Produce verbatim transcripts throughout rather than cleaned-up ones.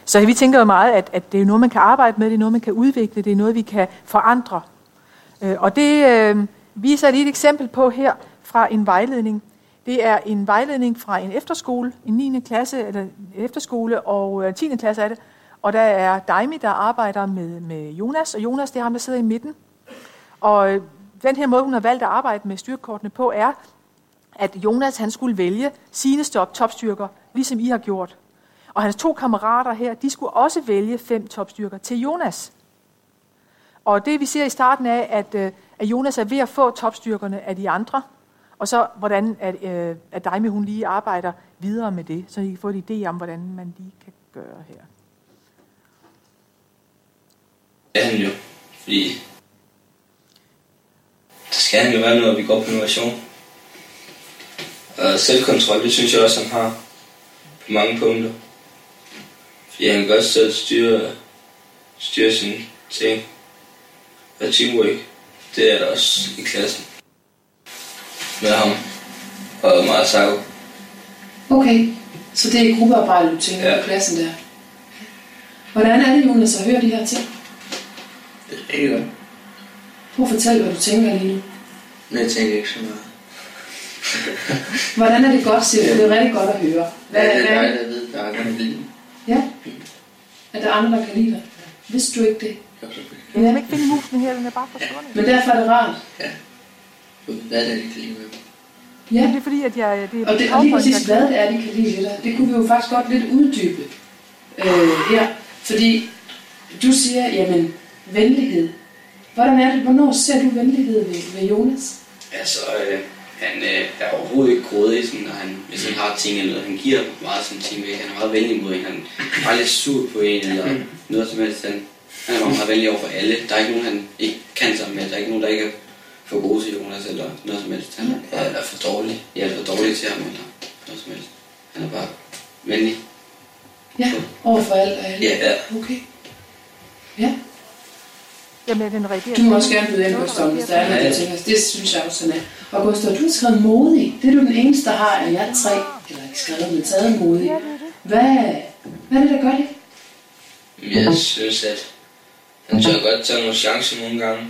Så vi tænker jo meget, at, at det er noget, man kan arbejde med, det er noget, man kan udvikle, det er noget, vi kan forandre. Øh, og det øh, viser lige et eksempel på her fra en vejledning. Det er en vejledning fra en efterskole, en niende klasse, eller efterskole, og tiende klasse er det. Og der er Daimi, der arbejder med, med Jonas, og Jonas, det er ham, der sidder i midten. Og øh, den her måde, hun har valgt at arbejde med styrkekortene på, er, at Jonas, han skulle vælge sine stop topstyrker, ligesom I har gjort. Og hans to kammerater her, de skulle også vælge fem topstyrker til Jonas. Og det vi ser i starten af, at, at Jonas er ved at få topstyrkerne af de andre, og så hvordan at, at Daimi, hun lige arbejder videre med det, så I kan få en idé om, hvordan man lige kan gøre her. Det er han jo, fordi der skal han jo være noget, at vi går på innovation. Og selvkontrol, det synes jeg også, han har på mange punkter. Fordi han kan godt selv styre, styre sine ting. Og teamwork, det er der også i klassen. Med ham og meget sagt. Okay, så det er gruppearbejde, du tænker ja. På klassen der. Hvordan er det, Jonas, at høre de her ting? Det er rigtig godt. Prøv at fortælle, hvad du tænker lige nu. Men jeg tænker ikke så meget. Hvordan er det godt, siger du? Det er rigtig godt at høre. Hvad, ja, det er dig, der ved, der er andre, der kan lide dig. Ja? At der er andre, der kan lide dig. Vidste du ikke det? Jeg kan ikke finde musen her, den er bare forsvundet. Men derfor er det rart. Ja. Hvad er det, de kan lide med? Ja. Det er fordi, at jeg... Det er og, det, og lige præcis, hvad det er, de kan lide dig, det kunne vi jo faktisk godt lidt uddybe øh, her. Fordi du siger, jamen, venlighed. Hvordan er det? Hvornår ser du venlighed ved, ved Jonas? Altså, øh, han øh, er overhovedet ikke grådig, sådan, når han, hvis han har ting eller noget. Han giver meget sådan ting væk. Han er meget venlig mod en. Han er bare lidt sur på en eller noget som helst. Han, han er meget venlig over for alle. Der er ikke nogen, han ikke kan sammen med. Der er ikke nogen, der ikke er for gode til Jonas eller noget som helst. Han er, er for dårlig. Jeg er for dårlig til ham eller noget som helst. Han er bare venlig. Ja, over for alt og alle. Ja, ja. Okay. Ja. Jamen, den reagerer. Du må også gerne byde ind på Gustav, hvis der er noget, du tænker. Det synes jeg også, han er. Og Gustav, du har skrevet modig. Det er du den eneste, der har af jer tre. Eller ikke skrevet, men taget modig. Hvad, hvad er det, der gør det? Jeg synes, at han tør godt tage nogle chancer nogle gange.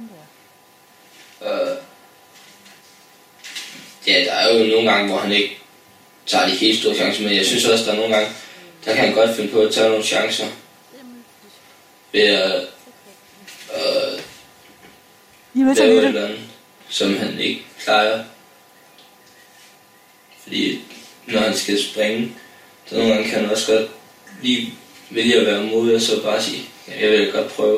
Uh, ja, der er jo nogle gange, hvor han ikke tager de helt store chancer, men jeg synes også, at der er nogle gange, der kan han godt finde på at tage nogle chancer. Ved at uh, lave et eller andet, som han ikke plejer. Fordi når han skal springe, så nogle gange kan han også godt lige vælge at være modig og så bare sige, ja, jeg vil godt prøve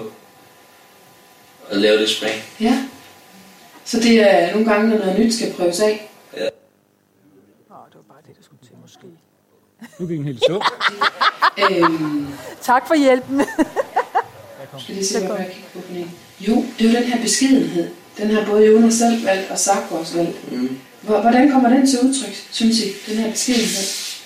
at lave det spring. Ja. Så det er nogle gange, når noget nyt skal prøves af? Ja. Åh, det var bare det, der skulle til, måske. Nu gik den helt så. øhm, tak for hjælpen. skal det se, hvad jeg kigger på den ene? Jo, det er jo den her beskedenhed. Den har både Jonas selv valgt og Sarko også valgt. Mm. Hvordan kommer den til udtryk, synes I, den her beskedenhed?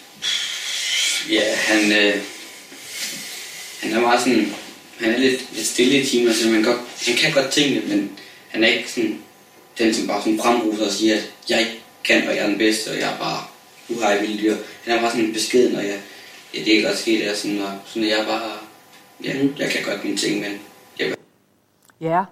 Ja, han, øh, han er meget sådan, han er lidt, lidt stille i timer, så man godt, han kan godt tingene, men han er ikke sådan, den som bare sådan fremruser og siger, at jeg ikke kan, og jeg er den bedste, og jeg er bare uhej vildt dyr. Han er bare sådan beskeden, og jeg, ja, det er godt sket, det er sådan, og sådan, jeg er bare, ja, jeg kan godt mine ting, men jeg Ja.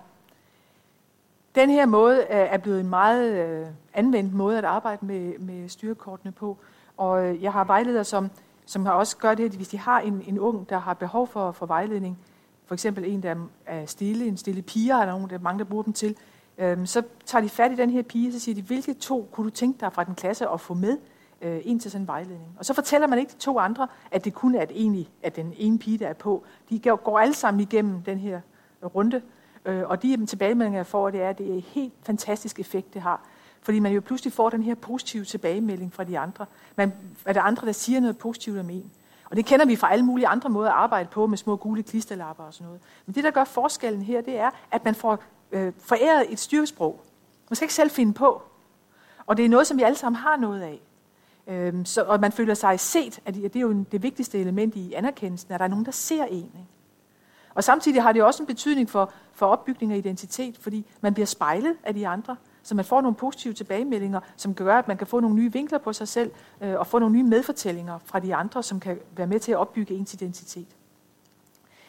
Den her måde er blevet en meget øh, anvendt måde at arbejde med, med styrekortene på, og øh, jeg har vejledere, som, som har også gør det, at hvis de har en, en ung, der har behov for, for vejledning, for eksempel en, der er stille, en stille pige, eller nogen, der er mange, der bruger dem til, øhm, så tager de fat i den her pige, så siger de, hvilke to kunne du tænke dig fra den klasse at få med øh, ind til sådan en vejledning? Og så fortæller man ikke de to andre, at det kun er at, egentlig, at den ene pige, der er på. De går alle sammen igennem den her runde, øh, og de tilbagemeldinger, jeg får, det er, at det er en helt fantastisk effekt, det har. Fordi man jo pludselig får den her positive tilbagemelding fra de andre. Man, er der andre, der siger noget positivt om en? Og det kender vi fra alle mulige andre måder at arbejde på med små gule klisterlapper og sådan noget. Men det, der gør forskellen her, det er, at man får øh, foræret et styrkesprog. Man skal ikke selv finde på. Og det er noget, som vi alle sammen har noget af. Øhm, så, og man føler sig set, at det er jo det vigtigste element i anerkendelsen, at der er nogen, der ser en. Ikke? Og samtidig har det også en betydning for, for opbygning af identitet, fordi man bliver spejlet af de andre. Så man får nogle positive tilbagemeldinger, som gør, at man kan få nogle nye vinkler på sig selv, øh, og få nogle nye medfortællinger fra de andre, som kan være med til at opbygge ens identitet.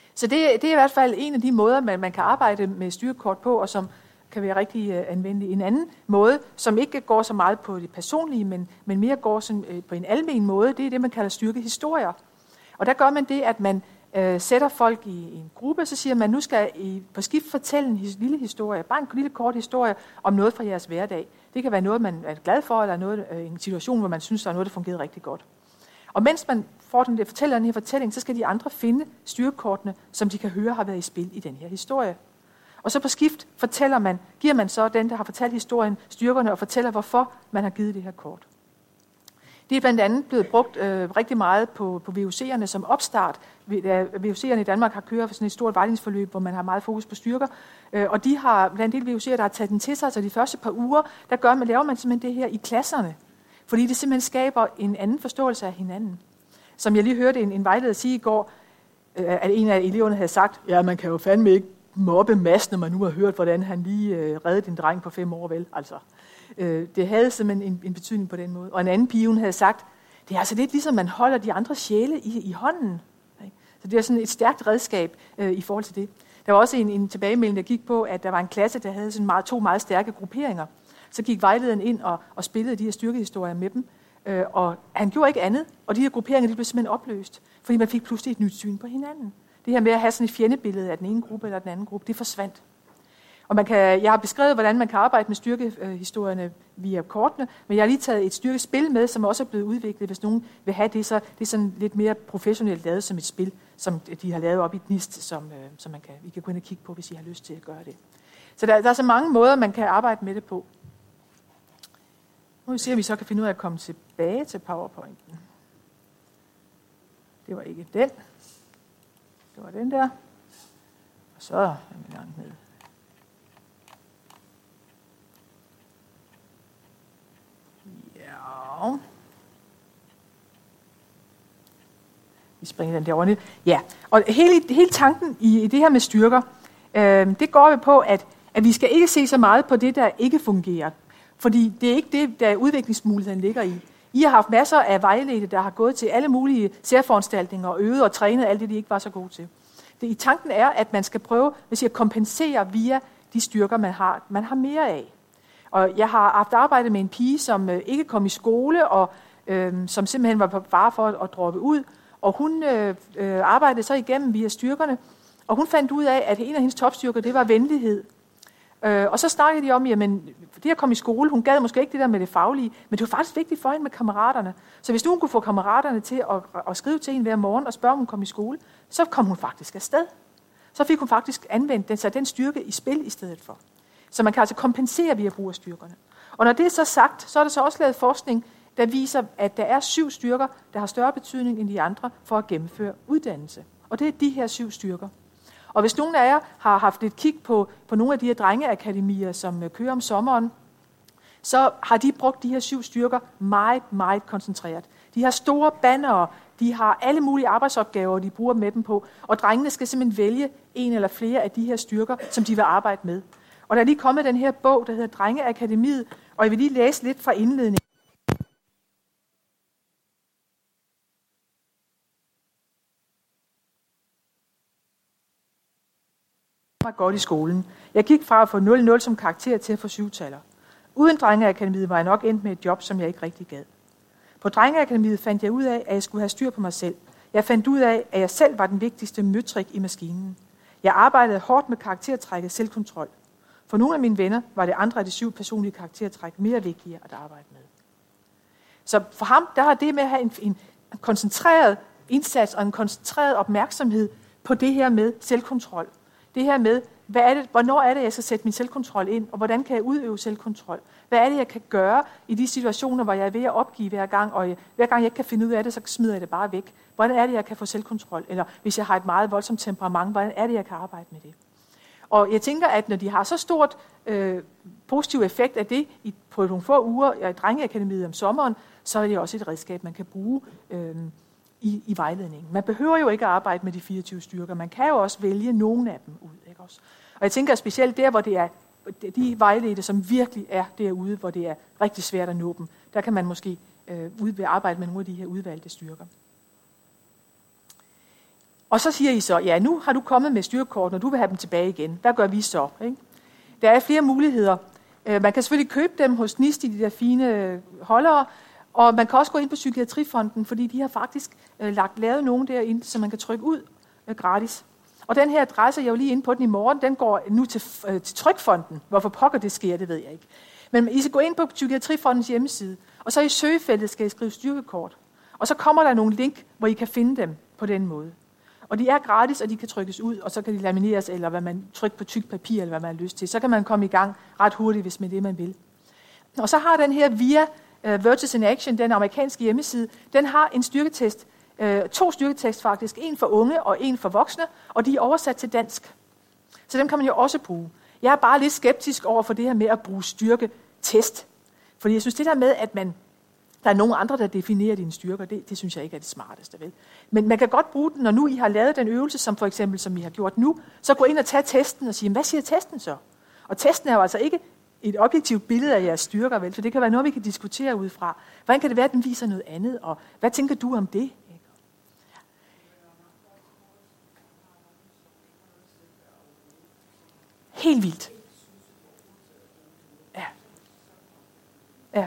Så det, det er i hvert fald en af de måder, man, man kan arbejde med styrkekort på, og som kan være rigtig uh, anvendelig. En anden måde, som ikke går så meget på det personlige, men, men mere går sådan, uh, på en almen måde, det er det, man kalder styrkehistorier. Og der gør man det, at man uh, sætter folk i, i en gruppe, så siger man, nu skal I på skift fortælle en his, lille historie, bare en lille kort historie om noget fra jeres hverdag. Det kan være noget, man er glad for, eller noget, uh, en situation, hvor man synes, der er noget, der fungerer rigtig godt. Og mens man får den der, fortæller den her fortælling, så skal de andre finde styrkekortene, som de kan høre har været i spil i den her historie. Og så på skift fortæller man, giver man så den, der har fortalt historien, styrkerne, og fortæller, hvorfor man har givet det her kort. Det er blandt andet blevet brugt øh, rigtig meget på, på V U C'erne som opstart. V U C'erne i Danmark har kørt for sådan et stort vejledningsforløb, hvor man har meget fokus på styrker. Øh, og de har blandt andet V U C'er, der har taget den til sig, så de første par uger, der gør man, laver man simpelthen det her i klasserne. Fordi det simpelthen skaber en anden forståelse af hinanden. Som jeg lige hørte en, en vejleder sige i går, øh, at en af eleverne havde sagt, ja, man kan jo fandme ikke mobbe Mads, når man nu har hørt, hvordan han lige øh, reddede en dreng på fem år, vel? Altså, øh, det havde simpelthen en, en betydning på den måde. Og en anden pige, hun havde sagt, det er altså lidt ligesom, man holder de andre sjæle i, i hånden. Ikke? Så det er sådan et stærkt redskab øh, i forhold til det. Der var også en, en tilbagemelding, der gik på, at der var en klasse, der havde sådan meget, to meget stærke grupperinger. Så gik vejlederen ind og, og spillede de her styrkehistorier med dem. Øh, og han gjorde ikke andet, og de her grupperinger de blev simpelthen opløst, fordi man fik pludselig et nyt syn på hinanden. Det her med at have sådan et fjendebillede af den ene gruppe eller den anden gruppe, det forsvandt. Og man kan, jeg har beskrevet, hvordan man kan arbejde med styrkehistorierne via kortene, men jeg har lige taget et styrkespil med, som også er blevet udviklet. Hvis nogen vil have det, så det er sådan lidt mere professionelt lavet som et spil, som de har lavet op i Gnist, som, øh, som man kan, vi kan gå ind og kigge på, hvis I har lyst til at gøre det. Så der, der er så mange måder, man kan arbejde med det på. Nu ser vi så kan finde ud af at komme tilbage til PowerPointen. Det var ikke den. Det var den der. Og så er vi langt ned. Ja. Vi springer den derovre ned. Ja, og hele, hele tanken i, i det her med styrker, øh, det går jo på, at, at vi skal ikke se så meget på det, der ikke fungerer. Fordi det er ikke det, der udviklingsmuligheden ligger i. I har haft masser af vejledte, der har gået til alle mulige særforanstaltninger og øvet og trænet alt det, de ikke var så gode til. Det, i tanken er, at man skal prøve hvis jeg, at kompensere via de styrker, man har, man har mere af. Og jeg har haft arbejdet med en pige, som øh, ikke kom i skole, og øh, som simpelthen var på fare for at, at droppe ud. Og hun øh, øh, arbejdede så igennem via styrkerne, og hun fandt ud af, at en af hendes topstyrker, det var venlighed. Øh, og så snakkede de om, jamen, det at komme i skole, hun gad måske ikke det der med det faglige, men det var faktisk vigtigt for hende med kammeraterne. Så hvis nu hun kunne få kammeraterne til at, at skrive til hende hver morgen og spørge, om hun kom i skole, så kom hun faktisk afsted. Så fik hun faktisk anvendt den, så den styrke i spil i stedet for. Så man kan altså kompensere via brug af styrkerne. Og når det er så sagt, så er der så også lavet forskning, der viser, at der er syv styrker, der har større betydning end de andre for at gennemføre uddannelse. Og det er de her syv styrker. Og hvis nogen af jer har haft et kig på, på nogle af de her drengeakademier, som kører om sommeren, så har de brugt de her syv styrker meget, meget koncentreret. De har store bannere, de har alle mulige arbejdsopgaver, de bruger med dem på, og drengene skal simpelthen vælge en eller flere af de her styrker, som de vil arbejde med. Og der er lige kommet den her bog, der hedder Drengeakademiet, og jeg vil lige læse lidt fra indledningen. Mig godt i skolen. Jeg gik fra at få nul nul som karakter til at få syvtaller. Uden Drengeakademiet var jeg nok endt med et job, som jeg ikke rigtig gad. På Drengeakademiet fandt jeg ud af, at jeg skulle have styr på mig selv. Jeg fandt ud af, at jeg selv var den vigtigste møtrik i maskinen. Jeg arbejdede hårdt med karaktertrækket selvkontrol. For nogle af mine venner var det andre af de syv personlige karaktertræk mere vigtige at arbejde med. Så for ham, der har det med at have en, en koncentreret indsats og en koncentreret opmærksomhed på det her med selvkontrol. Det her med, hvad er det, hvornår er det, jeg skal sætte min selvkontrol ind, og hvordan kan jeg udøve selvkontrol? Hvad er det, jeg kan gøre i de situationer, hvor jeg er ved at opgive hver gang, og jeg, hver gang jeg ikke kan finde ud af det, så smider jeg det bare væk. Hvordan er det, jeg kan få selvkontrol? Eller hvis jeg har et meget voldsomt temperament, hvordan er det, jeg kan arbejde med det? Og jeg tænker, at når de har så stort øh, positiv effekt af det i, på nogle få uger i Drengeakademiet om sommeren, så er det også et redskab, man kan bruge øh, i, i vejledningen. Man behøver jo ikke at arbejde med de fireogtyve styrker. Man kan jo også vælge nogle af dem ud. Ikke også? Og jeg tænker specielt der, hvor det er de vejledte, som virkelig er derude, hvor det er rigtig svært at nå dem, der kan man måske øh, arbejde med nogle af de her udvalgte styrker. Og så siger I så, ja, nu har du kommet med styrkekortene, og du vil have dem tilbage igen. Hvad gør vi så? Ikke? Der er flere muligheder. Man kan selvfølgelig købe dem hos N I S T, de der fine holdere, og man kan også gå ind på Psykiatrifonden, fordi de har faktisk øh, lagt lavet nogen derinde, som man kan trykke ud øh, gratis. Og den her adresse, jeg er jo lige inde på den i morgen, den går nu til, øh, til Trykfonden. Hvorfor pokker det sker, det ved jeg ikke. Men I skal gå ind på Psykiatrifondens hjemmeside, og så i søgefeltet skal I skrive styrkekort. Og så kommer der nogle link, hvor I kan finde dem på den måde. Og de er gratis, og de kan trykkes ud, og så kan de lamineres, eller hvad man trykker på tykt papir, eller hvad man har lyst til. Så kan man komme i gang ret hurtigt, hvis man det, man vil. Og så har den her via uh, Virtues in Action, den amerikanske hjemmeside, den har en styrketest, uh, to styrketest faktisk, en for unge og en for voksne, og de er oversat til dansk. Så dem kan man jo også bruge. Jeg er bare lidt skeptisk over for det her med at bruge styrketest. Fordi jeg synes, det der med, at man der er nogle andre, der definerer dine styrker. Det, det synes jeg ikke er det smarteste, vel? Men man kan godt bruge den, når nu I har lavet den øvelse, som for eksempel, som I har gjort nu, så gå ind og tage testen og sige, hvad siger testen så? Og testen er jo altså ikke et objektivt billede af jeres styrker, vel? For det kan være noget, vi kan diskutere ud fra. Hvordan kan det være, at den viser noget andet? Og hvad tænker du om det? Helt vildt. Ja. Ja.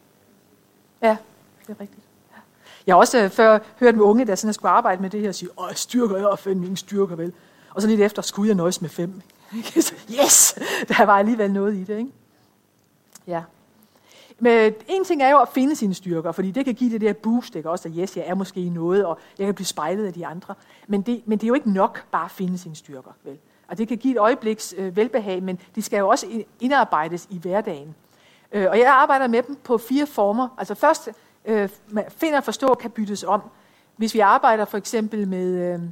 Ja, det er rigtigt. Ja. Jeg har også øh, før hørt med unge, der sådan skulle arbejde med det her, og sige, åh, styrker, jeg har fundet mine styrker, vel? Og så lidt efter, skulle jeg nøjes med fem. Yes! Der var alligevel noget i det, ikke? Ja. Men en ting er jo at finde sine styrker, fordi det kan give det der boost, ikke? Også, at yes, jeg er måske i noget, og jeg kan blive spejlet af de andre. Men det, men det er jo ikke nok bare at finde sine styrker, vel? Og det kan give et øjebliks øh, velbehag, men de skal jo også indarbejdes i hverdagen. Øh, og jeg arbejder med dem på fire former. Altså først, øh, finder og forstå kan byttes om. Hvis vi arbejder for eksempel med, øh,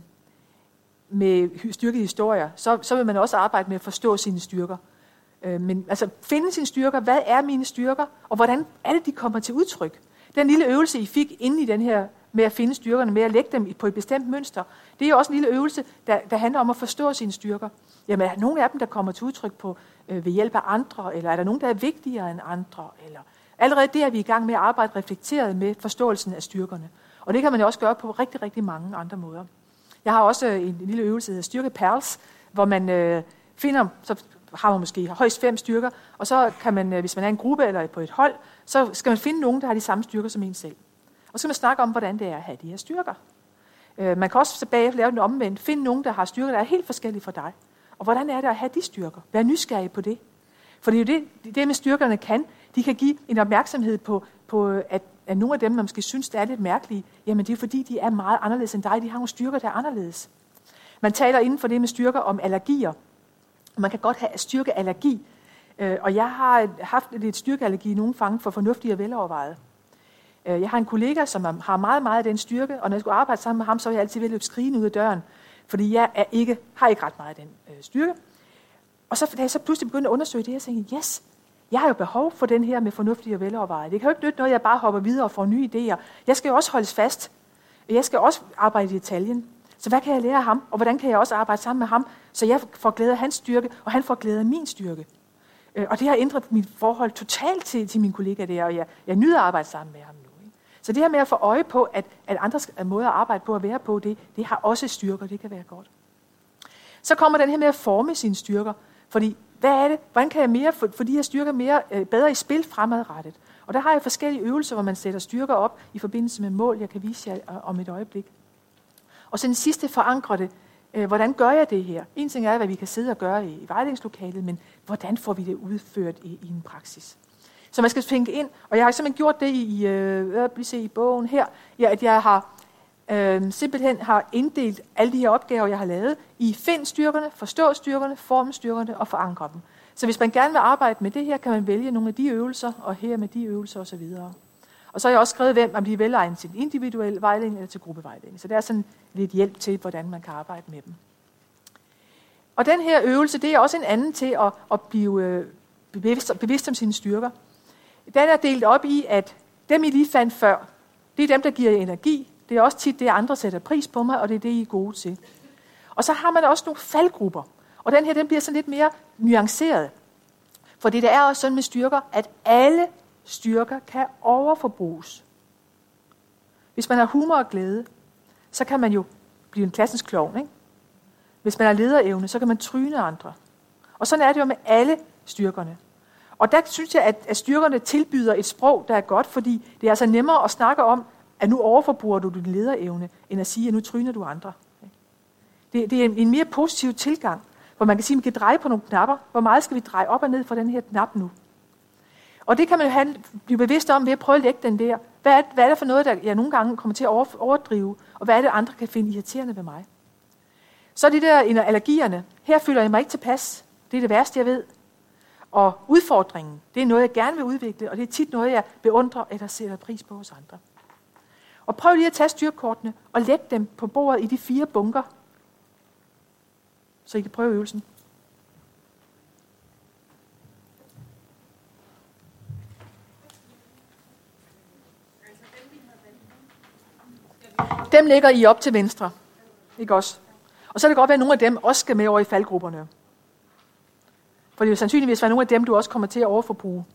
med styrkehistorier, så, så vil man også arbejde med at forstå sine styrker. Øh, men altså finde sine styrker, hvad er mine styrker, og hvordan er det, de kommer til udtryk? Den lille øvelse, I fik inde i den her med at finde styrkerne, med at lægge dem på et bestemt mønster, det er jo også en lille øvelse, der, der handler om at forstå sine styrker. Jamen, er der nogle af dem, der kommer til udtryk på øh, ved hjælp af andre, eller er der nogen, der er vigtigere end andre? Eller allerede der er vi i gang med at arbejde reflekteret med forståelsen af styrkerne. Og det kan man jo også gøre på rigtig, rigtig mange andre måder. Jeg har også en, en lille øvelse, der hedder Styrke Perls, hvor man øh, finder, så har man måske højst fem styrker, og så kan man, hvis man er en gruppe eller på et hold, så skal man finde nogen, der har de samme styrker som en selv. Og så skal man snakke om, hvordan det er at have de her styrker. Øh, man kan også tilbage lave den omvendt. Finde nogen, der har styrker, der er helt forskellige fra dig. Og hvordan er det at have de styrker? Vær nysgerrig på det. For det er jo det, det med styrkerne kan. De kan give en opmærksomhed på, på at, at nogle af dem, man måske synes, der er lidt mærkelige, jamen det er fordi, de er meget anderledes end dig. De har nogle styrker, der er anderledes. Man taler inden for det med styrker om allergier. Man kan godt have styrkeallergi. Øh, og jeg har haft lidt styrkeallergi i nogle gange for fornuftige og velovervejet. Jeg har en kollega, som har meget, meget af den styrke, og når jeg skulle arbejde sammen med ham, så var jeg altid ved at løbe skrigende ud af døren, fordi jeg er ikke, har ikke ret meget af den øh, styrke. Og så, da jeg så pludselig begyndte at undersøge det, jeg tænkte, yes, jeg har jo behov for den her med fornuftige og velovervejet. Det kan jo ikke nytte noget, jeg bare hopper videre og får nye idéer. Jeg skal jo også holdes fast. Jeg skal også arbejde i detaljen. Så hvad kan jeg lære af ham, og hvordan kan jeg også arbejde sammen med ham, så jeg får glæde af hans styrke, og han får glæde af min styrke. Og det har ændret mit forhold totalt til, til min kollega der, og jeg, jeg nyder at arbejde sammen med ham nu. Ikke? Så det her med at få øje på, at, at andres måder at arbejde på og være på, det, det har også styrker, det kan være godt. Så kommer den her med at forme sine styrker, fordi hvad er det? Hvordan kan jeg mere få, få de her styrker mere, øh, bedre i spil fremadrettet? Og der har jeg forskellige øvelser, hvor man sætter styrker op i forbindelse med mål, jeg kan vise jer om et øjeblik. Og så den sidste forankrer det. Øh, hvordan gør jeg det her? En ting er, hvad vi kan sidde og gøre i, i vejledningslokalet, men hvordan får vi det udført i, i en praksis? Så man skal tænke ind, og jeg har simpelthen gjort det i, øh, se, i bogen her, ja, at jeg har øh, simpelthen har inddelt alle de her opgaver, jeg har lavet, i find styrkerne, forstå styrkerne, forme styrkerne og forankre dem. Så hvis man gerne vil arbejde med det her, kan man vælge nogle af de øvelser, og her med de øvelser osv. Og så har jeg også skrevet, hvem man bliver velegnet til individuel vejledning eller til gruppevejledning. Så det er sådan lidt hjælp til, hvordan man kan arbejde med dem. Og den her øvelse, det er også en anden til at, at blive øh, bevidst, bevidst om sine styrker. Den er delt op i, at dem I lige fandt før, det er dem, der giver energi. Det er også tit det, andre sætter pris på mig, og det er det, I er gode til. Og så har man også nogle faldgrupper. Og den her, den bliver sådan lidt mere nuanceret. For det der er også sådan med styrker, at alle styrker kan overforbruges. Hvis man har humor og glæde, så kan man jo blive en klassisk klovn, ikke? Hvis man har lederevne, så kan man tryne andre. Og sådan er det jo med alle styrkerne. Og der synes jeg, at, at styrkerne tilbyder et sprog, der er godt, fordi det er altså nemmere at snakke om, at nu overforbruger du din lederevne, end at sige, at nu tryner du andre. Det, det er en, en mere positiv tilgang, hvor man kan sige, at man kan dreje på nogle knapper. Hvor meget skal vi dreje op og ned for den her knap nu? Og det kan man jo have, blive bevidst om ved at prøve at lægge den der. Hvad er, hvad er det for noget, der jeg nogle gange kommer til at overdrive? Og hvad er det, andre kan finde irriterende ved mig? Så er det der allergierne. Her føler jeg mig ikke tilpas. Det er det værste, jeg ved. Og udfordringen, det er noget, jeg gerne vil udvikle, og det er tit noget, jeg beundrer eller sætter pris på hos andre. Og prøv lige at tage styrkortene og lægge dem på bordet i de fire bunker, så I kan prøve øvelsen. Dem lægger I op til venstre. Ikke også? Og så kan det godt være, at nogle af dem også skal med over i faldgrupperne. For det vil sandsynligvis være nogle af dem, du også kommer til at overforbruge.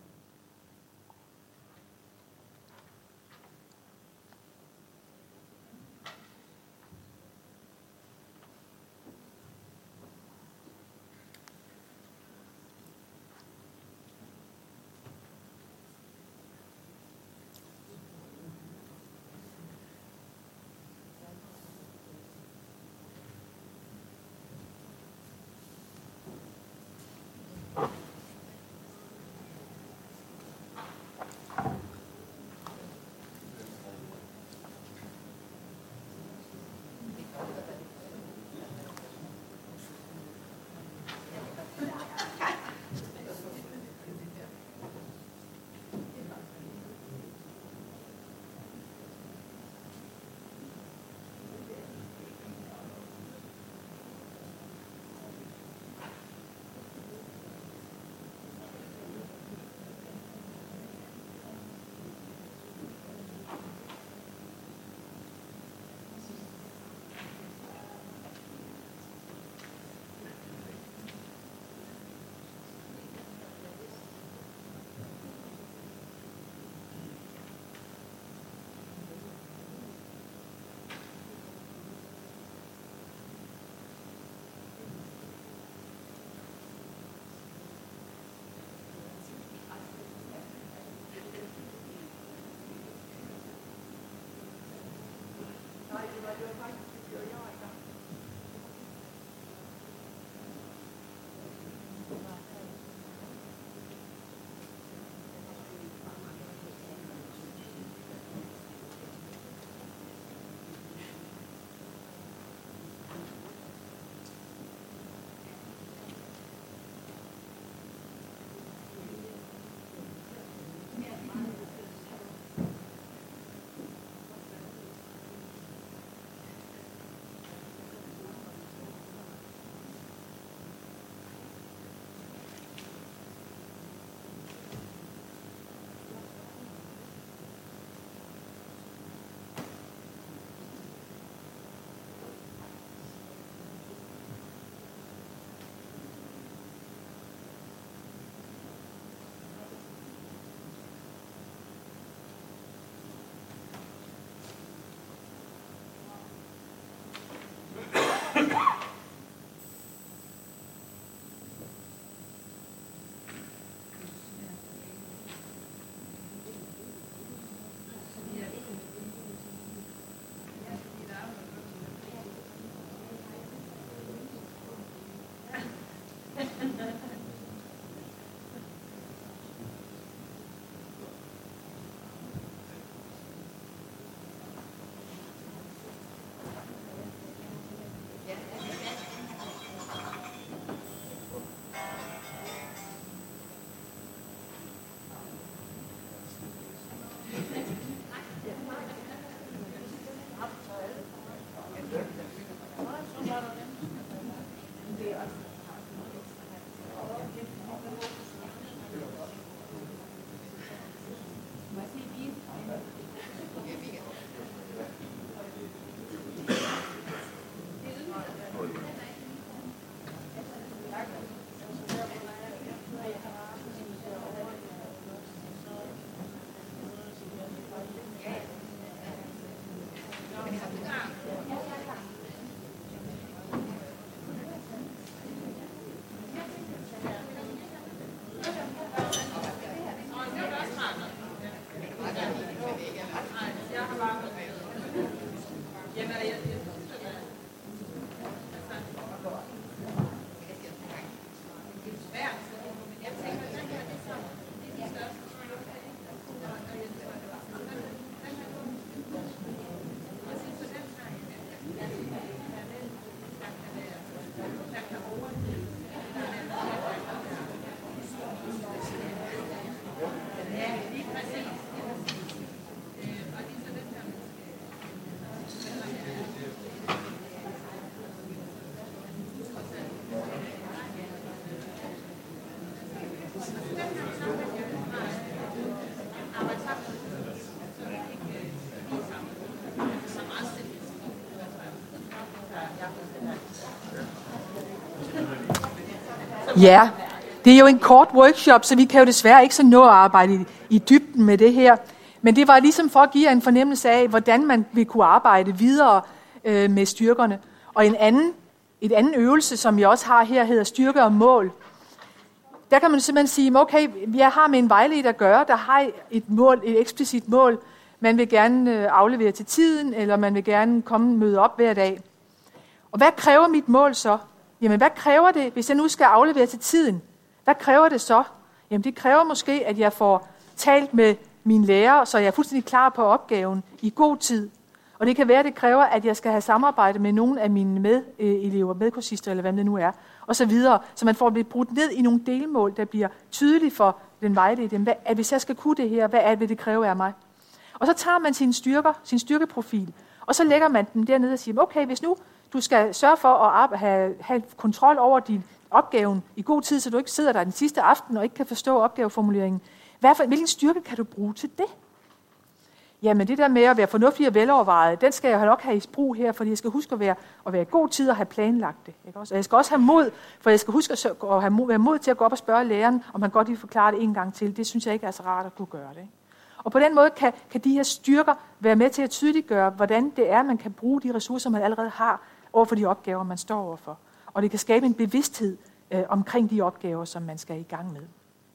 Ja, det er jo en kort workshop, så vi kan jo desværre ikke så nå at arbejde i, i dybden med det her. Men det var ligesom for at give jer en fornemmelse af, hvordan man vil kunne arbejde videre øh, med styrkerne. Og en anden, et anden øvelse, som jeg også har her, hedder styrke og mål. Der kan man simpelthen sige, okay, jeg har med en vejleder at gøre, der har et mål, et eksplicit mål. Man vil gerne øh, aflevere til tiden, eller man vil gerne komme og møde op hver dag. Og hvad kræver mit mål så? Jamen, hvad kræver det, hvis jeg nu skal aflevere til tiden? Hvad kræver det så? Jamen, det kræver måske, at jeg får talt med min lærer, så jeg er fuldstændig klar på opgaven i god tid. Og det kan være, at det kræver, at jeg skal have samarbejde med nogle af mine medelever, medkursister, eller hvad det nu er, og så videre, så man får det brudt ned i nogle delmål, der bliver tydeligt for den vejledende, at hvis jeg skal kunne det her, hvad er det, det kræver af mig? Og så tager man sine styrker, sin styrkeprofil, og så lægger man den dernede og siger, okay, hvis nu du skal sørge for at have, have kontrol over din opgaven i god tid, så du ikke sidder der den sidste aften og ikke kan forstå opgaveformuleringen, hvad for, hvilken styrke kan du bruge til det? Jamen det der med at være fornuftig og velovervejet, den skal jeg nok have i brug her, fordi jeg skal huske at være, at være i god tid og have planlagt det. Ikke også? Og jeg skal også have mod, for jeg skal huske at, at have mod, være mod til at gå op og spørge læreren, om han godt vil forklare det en gang til. Det synes jeg ikke er så rart at kunne gøre det. Ikke? Og på den måde kan, kan de her styrker være med til at tydeliggøre, hvordan det er, man kan bruge de ressourcer, man allerede har over for de opgaver, man står overfor. Og det kan skabe en bevidsthed øh, omkring de opgaver, som man skal i gang med.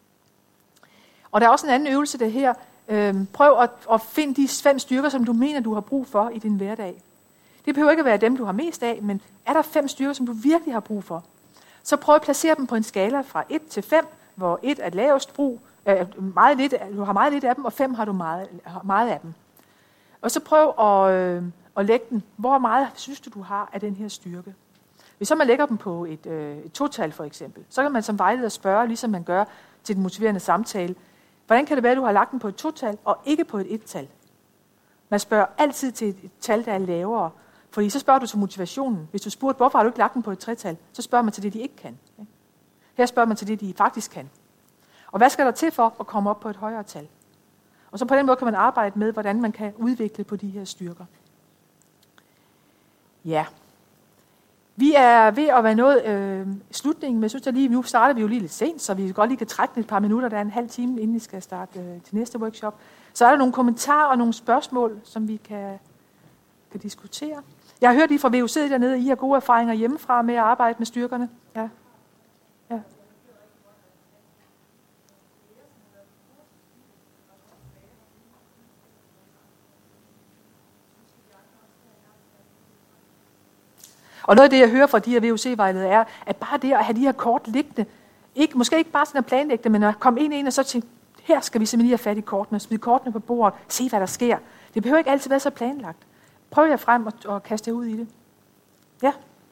Og der er også en anden øvelse, der her. Øh, prøv at, at finde de fem styrker, som du mener, du har brug for i din hverdag. Det behøver ikke at være dem, du har mest af, men er der fem styrker, som du virkelig har brug for, så prøv at placere dem på en skala fra et til fem, hvor et er lavest brug, øh, meget lidt, du har meget lidt af dem, og fem har du meget, meget af dem. Og så prøv at, øh, at lægge den. Hvor meget synes du, du har af den her styrke? Hvis så man lægger dem på et, øh, et total for eksempel, så kan man som vejleder spørge, ligesom man gør til den motiverende samtale, hvordan kan det være, at du har lagt den på et total og ikke på et et-tal? Man spørger altid til et tal, der er lavere, fordi så spørger du til motivationen. Hvis du spurgte, hvorfor har du ikke lagt den på et tretal, så spørger man til det, de ikke kan. Her spørger man til det, de faktisk kan. Og hvad skal der til for at komme op på et højere tal? Og så på den måde kan man arbejde med, hvordan man kan udvikle på de her styrker. Ja. Vi er ved at være nået øh, slutningen, men jeg synes, at lige nu starter vi jo lige lidt sent, så vi godt lige kan trække et par minutter, der er en halv time, inden vi skal starte øh, til næste workshop. Så er der nogle kommentarer og nogle spørgsmål, som vi kan, kan diskutere. Jeg har hørt lige fra V U C dernede, I har gode erfaringer hjemmefra med at arbejde med styrkerne. Ja. Ja. Og noget af det, jeg hører fra de her V U C-vejledere, er, at bare det at have de her kort liggende, ikke, måske ikke bare sådan at planlægge det, men at komme ind i en og så tænke, her skal vi simpelthen lige have fat i kortene, smide kortene på bordet, se hvad der sker. Det behøver ikke altid være så planlagt. Prøv jer frem og, og kaste jer ud i det. Ja.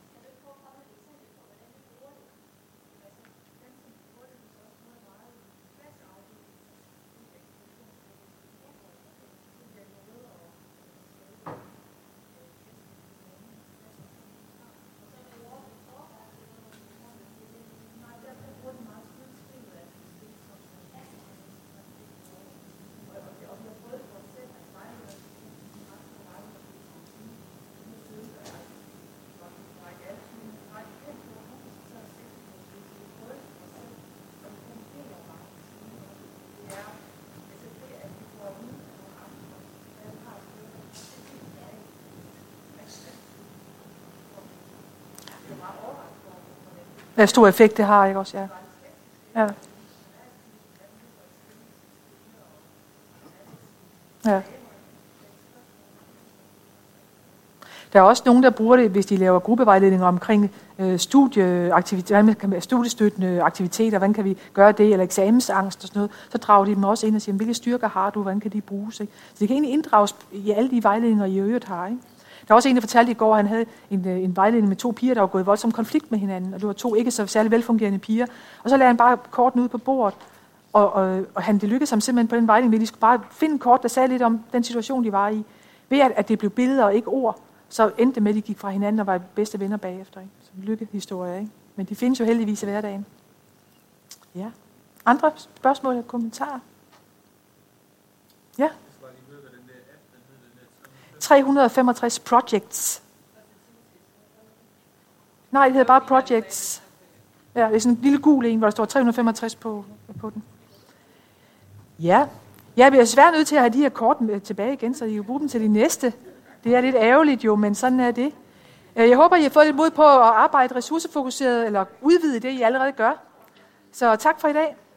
Hvad stor effekt det har, ikke også? Ja. Ja. Ja. Der er også nogen, der bruger det, hvis de laver gruppevejledninger omkring øh, studieaktiviteter, studiestøttende aktiviteter, hvordan kan vi gøre det, eller eksamensangst og sådan noget, så drager de dem også ind og siger, hvilke styrker har du, hvordan kan de bruges? Ikke? Så det kan egentlig inddrages i alle de vejledninger, I øvrigt har. Ikke? Der er også en, der fortalte i går, at han havde en, en vejledning med to piger, der var gået i voldsom konflikt med hinanden, og det var to ikke så særlig velfungerende piger. Og så lagde han bare korten ud på bordet, og, og, og han, det lykkedes ham simpelthen på den vejledning, at de skulle bare finde en kort, der sagde lidt om den situation, de var i. Ved at, at det blev billeder og ikke ord, så endte det med, at de gik fra hinanden og var bedste venner bagefter. Ikke? Så lykkehistorier, ikke? Men de findes jo heldigvis i hverdagen. Ja. Andre spørgsmål eller kommentarer? Ja? tre hundrede og femogtres projects. Nej, det hedder bare projects. Ja, det er sådan en lille gul en, hvor der står tre hundrede femogtres på, på den. Ja, jeg bliver svært nødt til at have de her kort med tilbage igen, så I kan bruge dem til de næste. Det er lidt ærgerligt jo, men sådan er det. Jeg håber, I har fået lidt mod på at arbejde ressourcefokuseret, eller udvide det, I allerede gør. Så tak for i dag.